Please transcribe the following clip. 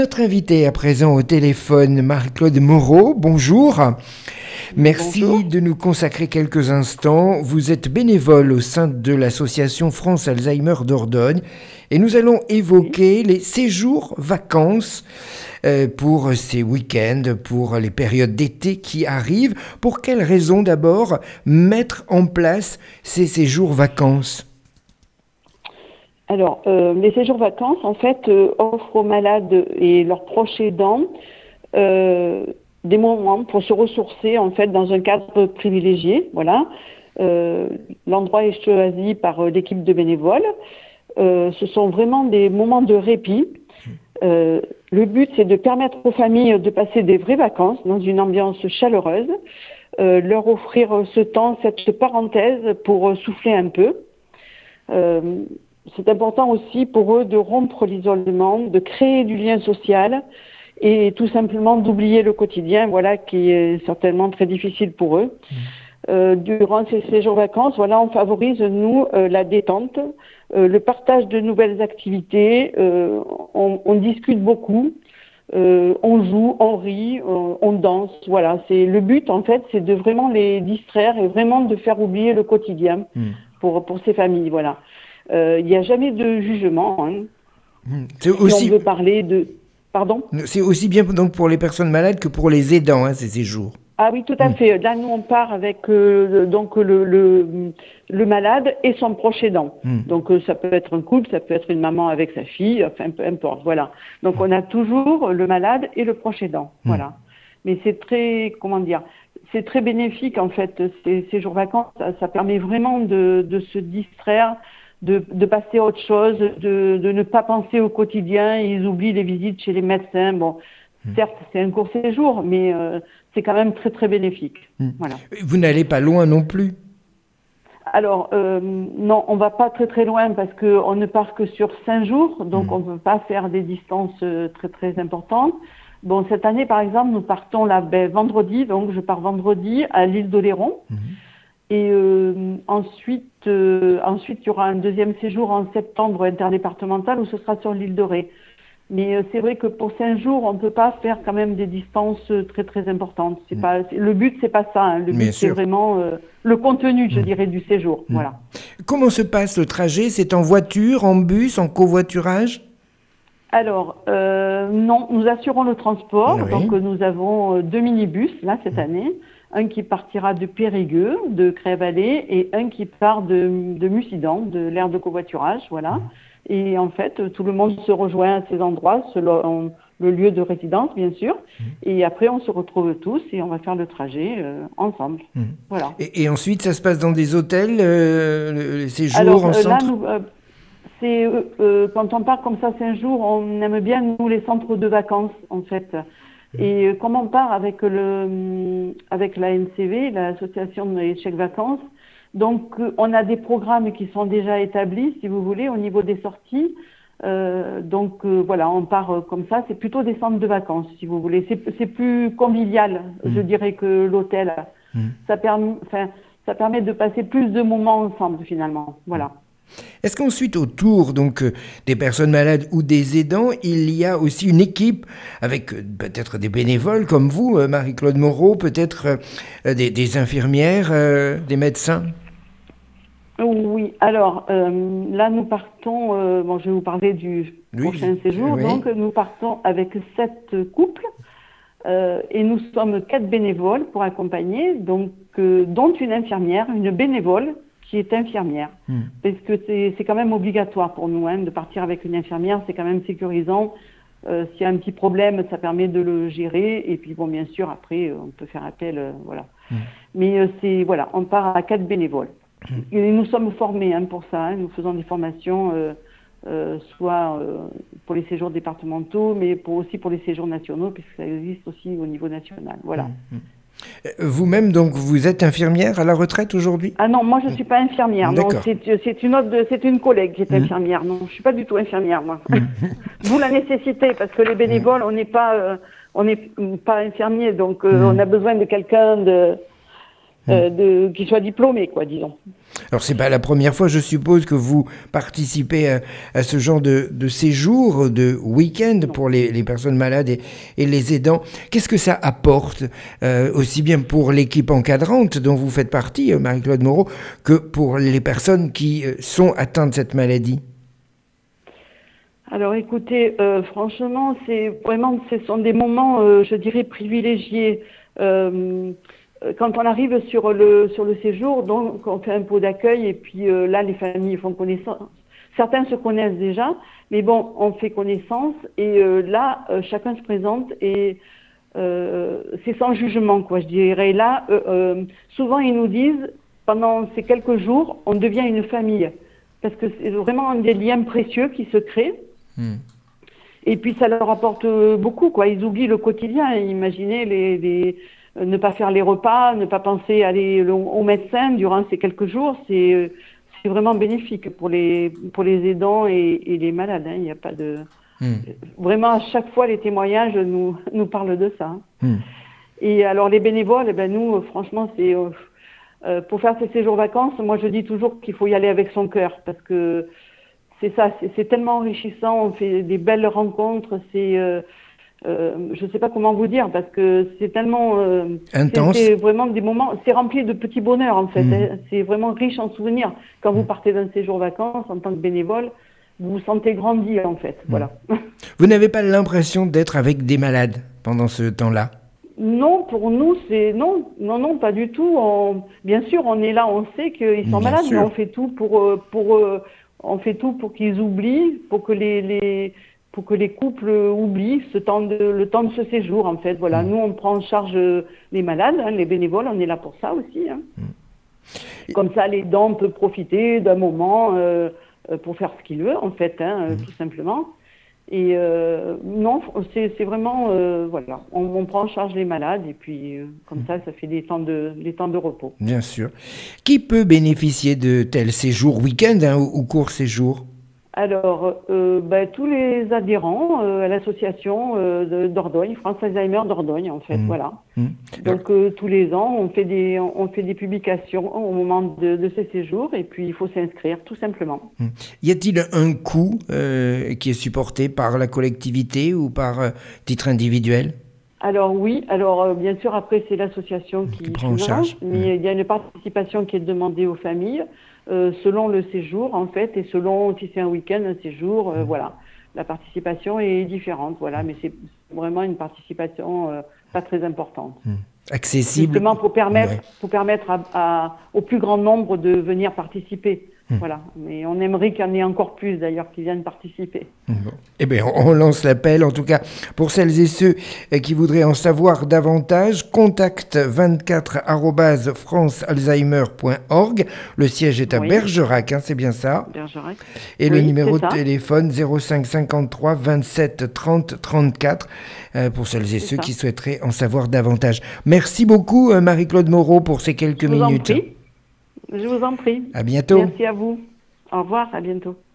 Notre invité à présent au téléphone, Marie-Claude Moreau, bonjour. Merci Bonjour. de nous consacrer quelques instants. Vous êtes bénévole au sein de l'association France Alzheimer Dordogne et nous allons Oui. évoquer les séjours vacances pour ces week-ends, pour les périodes d'été qui arrivent. Pour quelles raisons d'abord mettre en place ces séjours vacances ? Alors, les séjours vacances, en fait, offrent aux malades et leurs proches aidants euh, des moments pour se ressourcer, en fait, dans un cadre privilégié. Voilà. L'endroit est choisi par l'équipe de bénévoles. Ce sont vraiment des moments de répit. Le but, c'est de permettre aux familles de passer des vraies vacances dans une ambiance chaleureuse, leur offrir ce temps, cette parenthèse pour souffler un peu. Euh, c'est important aussi pour eux de rompre l'isolement, de créer du lien social et tout simplement d'oublier le quotidien, voilà, qui est certainement très difficile pour eux. Durant ces séjours vacances, voilà, on favorise, nous, la détente, le partage de nouvelles activités, on discute beaucoup, on joue, on rit, on danse, voilà. C'est le but, en fait, c'est de vraiment les distraire et vraiment de faire oublier le quotidien pour ces familles, voilà. Il n'y a jamais de jugement, hein. C'est Si on aussi, veut parler de... Pardon? c'est aussi bien donc pour les personnes malades que pour les aidants, ces séjours. Ah oui, tout à fait. Là, nous, on part avec donc le malade et son proche aidant. Donc, ça peut être un couple, ça peut être une maman avec sa fille, enfin, peu importe, voilà. Donc, on a toujours le malade et le proche aidant, voilà. Mais c'est très, comment dire, c'est très bénéfique, en fait, ces jours vacances. Ça permet vraiment de se distraire, de passer à autre chose, de ne pas penser au quotidien. Ils oublient les visites chez les médecins. Bon, certes, c'est un court séjour, mais c'est quand même très, très bénéfique. Voilà. Vous n'allez pas loin non plus. Alors, non, on va pas très, très loin parce qu'on ne part que sur 5 jours, donc on ne peut pas faire des distances très, très importantes. Bon, cette année, par exemple, nous partons là, vendredi, donc je pars vendredi à l'île d'Oléron. Et ensuite, il y aura un deuxième séjour en septembre interdépartemental où ce sera sur l'île de Ré. Mais c'est vrai que pour 5 jours, on ne peut pas faire quand même des distances très très importantes. Le but, c'est pas ça, hein. Le Bien but, c'est sûr. vraiment le contenu, je dirais, du séjour. Voilà. Comment se passe le trajet? C'est en voiture, en bus, en covoiturage? Alors, non, nous assurons le transport. Oui. Donc, nous avons 2 minibus, là, cette année. Un qui partira de Périgueux, de Cré-Vallée, et un qui part de Mussidan, de l'aire de covoiturage, voilà. Et en fait, tout le monde se rejoint à ces endroits, selon le lieu de résidence, bien sûr. Et après, on se retrouve tous et on va faire le trajet ensemble. Voilà. Et ensuite, ça se passe dans des hôtels, les séjours Alors en là, centre? quand on part comme ça 5 jours, on aime bien, nous, les centres de vacances, en fait. Et comme on part avec la NCV, l'association des chèques vacances, donc on a des programmes qui sont déjà établis, si vous voulez, au niveau des sorties. Voilà, on part comme ça. C'est plutôt des centres de vacances, si vous voulez. C'est plus convivial, je dirais, que l'hôtel. Ça permet de passer plus de moments ensemble, finalement. Voilà. Est-ce qu'ensuite, autour donc des personnes malades ou des aidants, il y a aussi une équipe avec peut-être des bénévoles comme vous, Marie-Claude Moreau, peut-être des infirmières, des médecins? Oui, alors là nous partons, je vais vous parler du prochain séjour, oui. donc nous partons avec 7 couples et nous sommes 4 bénévoles pour accompagner, donc dont une infirmière, une bénévole qui est infirmière, parce que c'est quand même obligatoire pour nous, hein, de partir avec une infirmière, c'est quand même sécurisant. S'il y a un petit problème, ça permet de le gérer, et puis bon, bien sûr, après, on peut faire appel, voilà. Mais voilà, on part à 4 bénévoles. Et nous sommes formés pour ça, hein. Nous faisons des formations, soit pour les séjours départementaux, mais aussi pour les séjours nationaux, puisque ça existe aussi au niveau national. Voilà. Vous-même, donc, vous êtes infirmière à la retraite aujourd'hui? Ah non, moi je ne suis pas infirmière. Non, D'accord. c'est une collègue qui est infirmière. Non, je ne suis pas du tout infirmière, moi. D'où la nécessité, parce que les bénévoles, on n'est pas infirmier, donc on a besoin de quelqu'un qui soient diplômés, quoi, disons. Alors, c'est pas la première fois, je suppose, que vous participez à ce genre de séjour, de week-end pour les personnes malades et les aidants. Qu'est-ce que ça apporte, aussi bien pour l'équipe encadrante dont vous faites partie, Marie-Claude Moreau, que pour les personnes qui sont atteintes de cette maladie? Alors écoutez, franchement, ce sont des moments, je dirais, privilégiés. Quand on arrive sur le séjour, donc on fait un pot d'accueil et puis là les familles font connaissance. Certains se connaissent déjà, mais bon, on fait connaissance et là chacun se présente et c'est sans jugement, quoi, je dirais. Là, souvent ils nous disent pendant ces quelques jours, on devient une famille parce que c'est vraiment des liens précieux qui se créent. Et puis ça leur apporte beaucoup, quoi. Ils oublient le quotidien. Imaginez ne pas faire les repas, ne pas penser à aller au médecin durant ces quelques jours, c'est vraiment bénéfique pour les aidants et les malades. Hein. Il n'y a pas de vraiment à chaque fois les témoignages nous parlent de ça. Hein. Et alors les bénévoles, eh ben nous franchement c'est pour faire ces séjours vacances, moi je dis toujours qu'il faut y aller avec son cœur parce que c'est ça, c'est tellement enrichissant, on fait des belles rencontres, je ne sais pas comment vous dire, parce que c'est tellement... intense. C'est vraiment des moments, c'est rempli de petits bonheurs en fait, hein, c'est vraiment riche en souvenirs. Quand vous partez d'un séjour vacances en tant que bénévole, vous vous sentez grandi en fait, voilà. Vous n'avez pas l'impression d'être avec des malades pendant ce temps-là? Non, pour nous, non, pas du tout. Bien sûr, on est là, on sait qu'ils sont malades, mais on fait tout on fait tout pour qu'ils oublient, pour que les couples oublient le temps de ce séjour, en fait. Voilà, nous, on prend en charge les malades, hein, les bénévoles, on est là pour ça aussi. Hein. Comme ça, l'aidant peut profiter d'un moment pour faire ce qu'il veut, en fait, hein, tout simplement. Et non, c'est vraiment, voilà, on prend en charge les malades et puis comme ça fait les temps de repos. Bien sûr. Qui peut bénéficier de tels séjours week-end ou courts séjours? Alors, tous les adhérents à l'association d'Ordogne, France Alzheimer d'Ordogne, en fait, voilà. Donc tous les ans, on fait des publications au moment de ces séjours et puis il faut s'inscrire, tout simplement. Y a-t-il un coût qui est supporté par la collectivité ou par titre individuel? Alors oui, bien sûr après c'est l'association qui prend en charge, mais il y a une participation qui est demandée aux familles selon le séjour en fait et selon si c'est un week-end, un séjour, voilà. La participation est différente, voilà, mais c'est vraiment une participation pas très importante. Accessible. Justement pour permettre au plus grand nombre de venir participer. Voilà, mais on aimerait qu'il y en ait encore plus d'ailleurs qui viennent participer. Bon. Eh bien, on lance l'appel, en tout cas, pour celles et ceux qui voudraient en savoir davantage, contact 24@francealzheimer.org. Le siège est à Bergerac, hein, c'est bien ça? Bergerac. Et le numéro de téléphone 05 53 27 30 34 pour celles et ceux qui souhaiteraient en savoir davantage. Merci beaucoup, Marie-Claude Moreau, pour ces quelques minutes. Je vous en prie. À bientôt. Merci à vous. Au revoir, à bientôt.